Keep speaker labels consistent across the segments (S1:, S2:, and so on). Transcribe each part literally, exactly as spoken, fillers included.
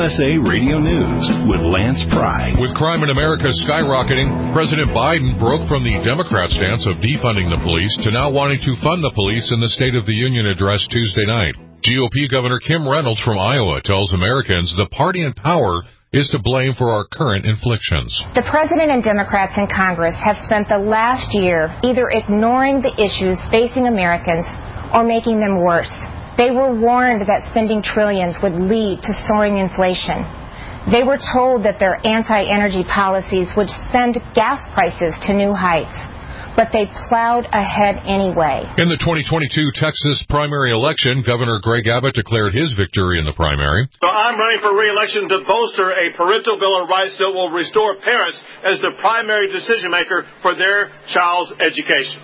S1: S A Radio News with Lance Pry.
S2: With crime in America skyrocketing, President Biden broke from the Democrat stance of defunding the police to now wanting to fund the police in the State of the Union address Tuesday night. G O P Governor Kim Reynolds from Iowa tells Americans the party in power is to blame for our current inflictions.
S3: The President and Democrats in Congress have spent the last year either ignoring the issues facing Americans or making them worse. They were warned that spending trillions would lead to soaring inflation. They were told that their anti-energy policies would send gas prices to new heights. But they plowed ahead anyway.
S2: In the twenty twenty-two Texas primary election, Governor Greg Abbott declared his victory in the primary.
S4: So I'm running for re-election to bolster a parental bill of rights that will restore parents as the primary decision maker for their child's education.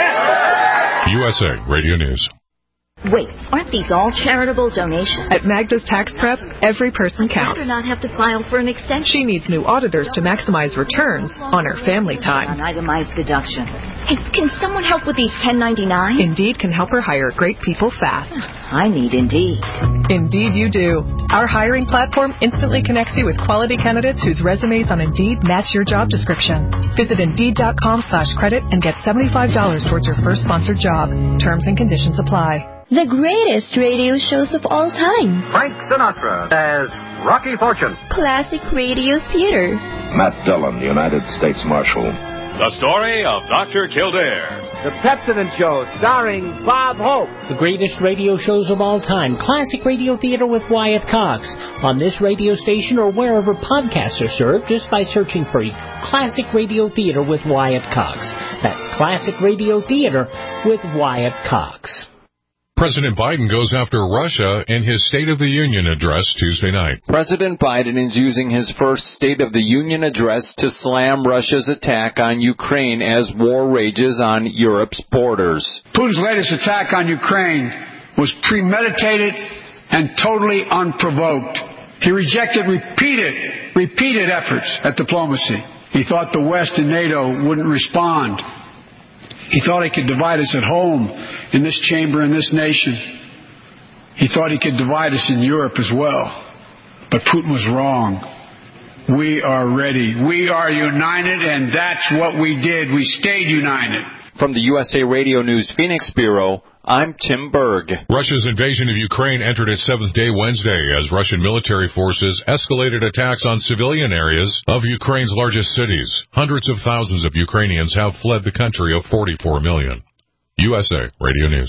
S2: U S A Radio News.
S5: Wait, aren't these all charitable donations?
S6: At Magda's Tax Prep, every person counts.
S5: Better not have to file for an extension.
S6: She needs new auditors to maximize returns on her family time.
S5: On itemized deductions. Hey, can someone help with these ten ninety-nine?
S6: Indeed can help her hire great people fast.
S5: I need Indeed.
S6: Indeed you do. Our hiring platform instantly connects you with quality candidates whose resumes on Indeed match your job description. Visit Indeed.com slash credit and get seventy-five dollars towards your first sponsored job. Terms and conditions apply.
S7: The greatest radio shows of all time.
S8: Frank Sinatra as Rocky Fortune.
S7: Classic radio theater.
S9: Matt Dillon, United States Marshal.
S10: The story of Doctor Kildare.
S11: The Pepsodent Show, starring Bob Hope.
S12: The greatest radio shows of all time. Classic radio theater with Wyatt Cox. On this radio station or wherever podcasts are served, just by searching for Classic Radio Theater with Wyatt Cox. That's Classic Radio Theater with Wyatt Cox.
S2: President Biden goes after Russia in his State of the Union address Tuesday night.
S13: President Biden is using his first State of the Union address to slam Russia's attack on Ukraine as war rages on Europe's borders.
S14: Putin's latest attack on Ukraine was premeditated and totally unprovoked. He rejected repeated, repeated efforts at diplomacy. He thought the West and NATO wouldn't respond. He thought he could divide us at home, in this chamber, in this nation. He thought he could divide us in Europe as well. But Putin was wrong. We are ready. We are united, and that's what we did. We stayed united.
S13: From the U S A Radio News Phoenix Bureau, I'm Tim Berg.
S2: Russia's invasion of Ukraine entered its seventh day Wednesday as Russian military forces escalated attacks on civilian areas of Ukraine's largest cities. Hundreds of thousands of Ukrainians have fled the country of forty-four million. U S A Radio News.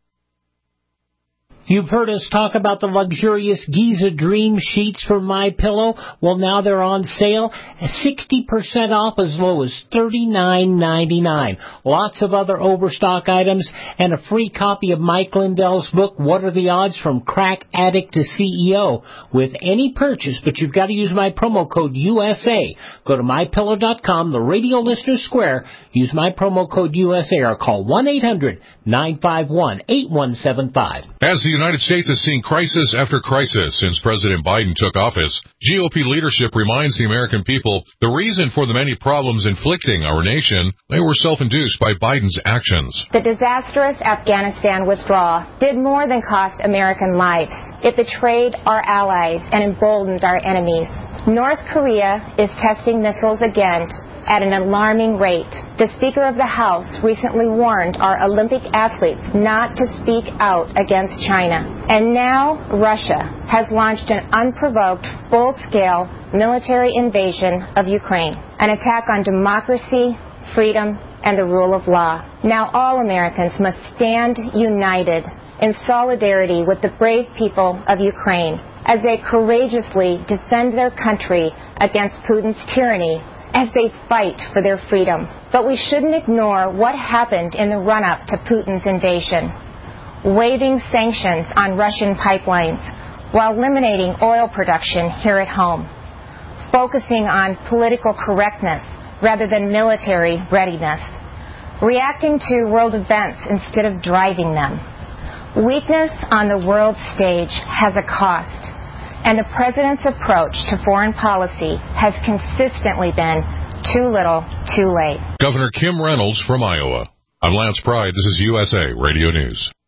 S12: You've heard us talk about the luxurious Giza Dream sheets from MyPillow. Well, now they're on sale, sixty percent off as low as thirty-nine ninety-nine. Lots of other overstock items and a free copy of Mike Lindell's book, What Are the Odds from Crack Addict to C E O, with any purchase, but you've got to use my promo code U S A. Go to my pillow dot com, the Radio Listener Square, use my promo code U S A or call one eight hundred nine five one eight one seven five.
S2: As the United States has seen crisis after crisis since President Biden took office, G O P leadership reminds the American people the reason for the many problems inflicting our nation, they were self-induced by Biden's actions.
S3: The disastrous Afghanistan withdrawal did more than cost American lives. It betrayed our allies and emboldened our enemies. North Korea is testing missiles again at an alarming rate. The Speaker of the House recently warned our Olympic athletes not to speak out against China. And now Russia has launched an unprovoked, full-scale military invasion of Ukraine, an attack on democracy, freedom, and the rule of law. Now all Americans must stand united in solidarity with the brave people of Ukraine as they courageously defend their country against Putin's tyranny, as they fight for their freedom. But we shouldn't ignore what happened in the run-up to Putin's invasion. Waiving sanctions on Russian pipelines while eliminating oil production here at home. Focusing on political correctness rather than military readiness. Reacting to world events instead of driving them. Weakness on the world stage has a cost. And the President's approach to foreign policy has consistently been too little, too late.
S2: Governor Kim Reynolds from Iowa. I'm Lance Pry. This is U S A Radio News.